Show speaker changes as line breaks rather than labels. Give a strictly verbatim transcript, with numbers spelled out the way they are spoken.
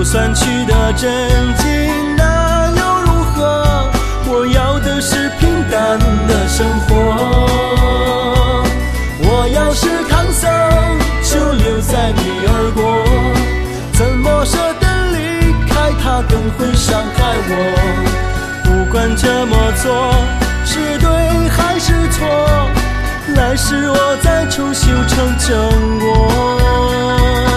算取得真经，那又如何？我要的是平淡的生活。我要是唐僧，就留在你耳国，怎么舍得离开他，更会伤害我。不管这么做是对还是错，来世我再重修成正果。